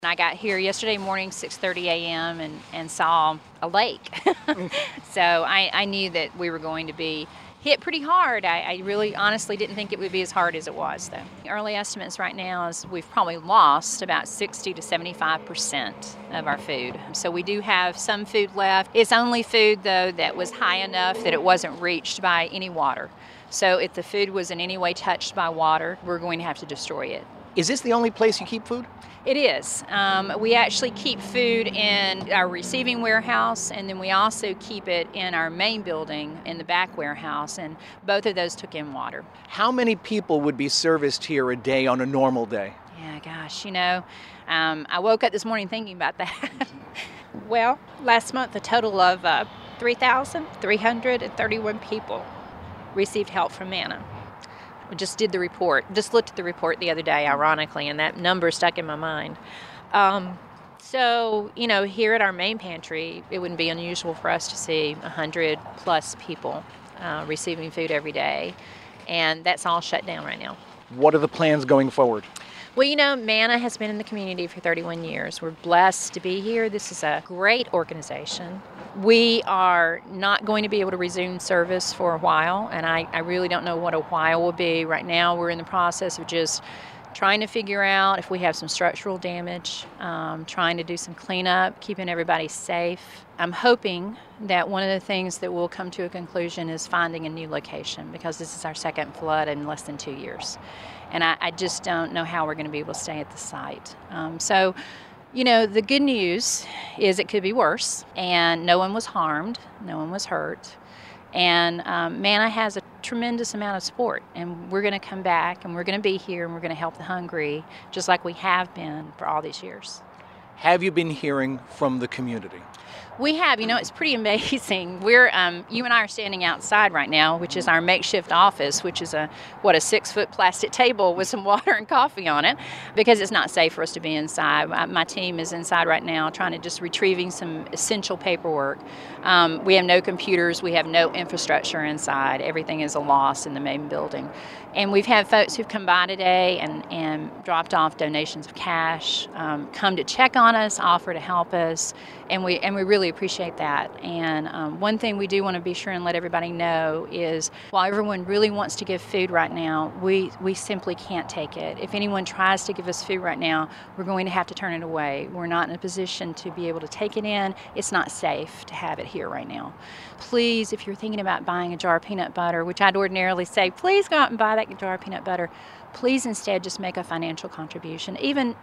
I got here yesterday morning, 6:30 a.m., and saw a lake. So I knew that we were going to be hit pretty hard. I really honestly didn't think it would be as hard as it was, though. Early estimates right now is we've probably lost about 60 to 75% of our food. So we do have some food left. It's only food, though, that was high enough that it wasn't reached by any water. So if the food was in any way touched by water, we're going to have to destroy it. Is this the only place you keep food? It is. We actually keep food in our receiving warehouse, and then we also keep it in our main building in the back warehouse, and both of those took in water. How many people would be serviced here a day on a normal day? Yeah, gosh, I woke up this morning thinking about that. Well, last month a total of 3,331 people received help from MANNA. We just did the report, just looked at the report the other day, ironically, and that number stuck in my mind. So, here at our main pantry, it wouldn't be unusual for us to see 100 plus people receiving food every day, and that's all shut down right now. What are the plans going forward? Well, MANNA has been in the community for 31 years. We're blessed to be here. This is a great organization. We are not going to be able to resume service for a while, and I really don't know what a while will be. Right now, we're in the process of just trying to figure out if we have some structural damage, trying to do some cleanup, keeping everybody safe. I'm hoping that one of the things that will come to a conclusion is finding a new location, because this is our second flood in less than 2 years. And I just don't know how we're going to be able to stay at the site. So, the good news is it could be worse, and no one was harmed, no one was hurt. And MANNA has a tremendous amount of support, and we're going to come back, and we're going to be here, and we're going to help the hungry, just like we have been for all these years. Have you been hearing from the community? We have. It's pretty amazing. We're you and I are standing outside right now, which is our makeshift office, which is a 6-foot plastic table with some water and coffee on it, because it's not safe for us to be inside. My team is inside right now trying to just retrieving some essential paperwork. We have no computers. We have no infrastructure inside. Everything is a loss in the main building. And we've had folks who've come by today and dropped off donations of cash, come to check on us, offer to help us, and we really appreciate that. And one thing we do want to be sure and let everybody know is, while everyone really wants to give food right now, we simply can't take it. If anyone tries to give us food right now, we're going to have to turn it away. We're not in a position to be able to take it in. It's not safe to have it here right now. Please, if you're thinking about buying a jar of peanut butter, which I'd ordinarily say, please go out and buy that jar of peanut butter, please instead just make a financial contribution. Even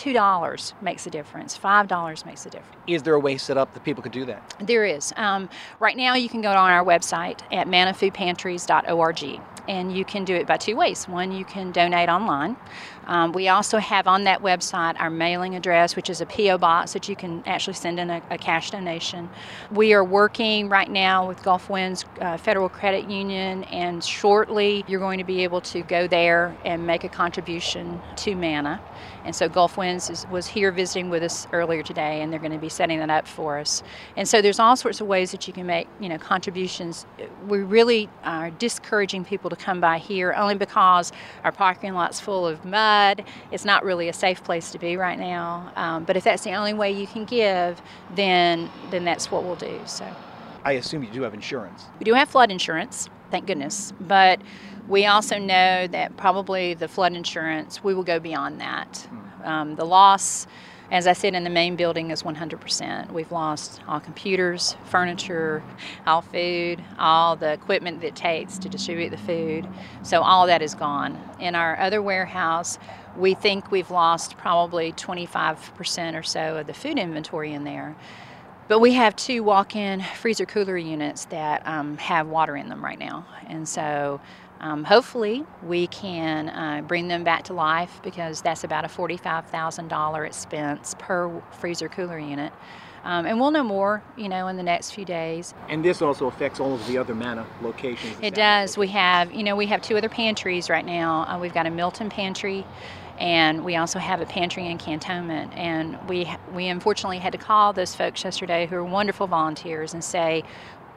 $2 makes a difference. $5 makes a difference. Is there a way set up that people could do that? There is. Right now you can go on our website at mannafoodpantries.org, and you can do it by two ways. One, you can donate online. We also have on that website our mailing address, which is a P.O. box that you can actually send in a cash donation. We are working right now with Gulf Winds Federal Credit Union, and shortly you're going to be able to go there and make a contribution to MANNA. And so Gulf Winds was here visiting with us earlier today, and they're going to be setting that up for us. And so there's all sorts of ways that you can make contributions. We really are discouraging people to come by here only because our parking lot's full of mud. It's not really a safe place to be right now. But if that's the only way you can give, then that's what we'll do. So I assume you do have insurance. We do have flood insurance, thank goodness. But we also know that probably the flood insurance, we will go beyond that. The loss, as I said, in the main building is 100%. We've lost all computers, furniture, all food, all the equipment that it takes to distribute the food. So all of that is gone. In our other warehouse, we think we've lost probably 25% or so of the food inventory in there. But we have 2 walk-in freezer cooler units that have water in them right now. And so hopefully we can bring them back to life, because that's about a $45,000 expense per freezer cooler unit. And we'll know more, in the next few days. And this also affects all of the other MANNA locations. It does. We have 2 other pantries right now. We've got a Milton pantry, and we also have a pantry in Cantonment. And we unfortunately had to call those folks yesterday, who are wonderful volunteers, and say,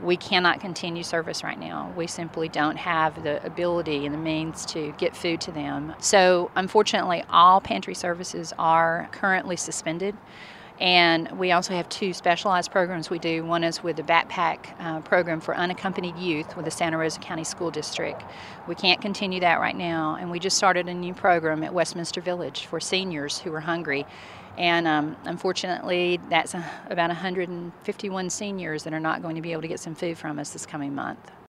we cannot continue service right now. We simply don't have the ability and the means to get food to them. So unfortunately, all pantry services are currently suspended. And we also have 2 specialized programs we do. One is with the backpack program for unaccompanied youth with the Santa Rosa County School District. We can't continue that right now. And we just started a new program at Westminster Village for seniors who are hungry. And unfortunately, that's about 151 seniors that are not going to be able to get some food from us this coming month.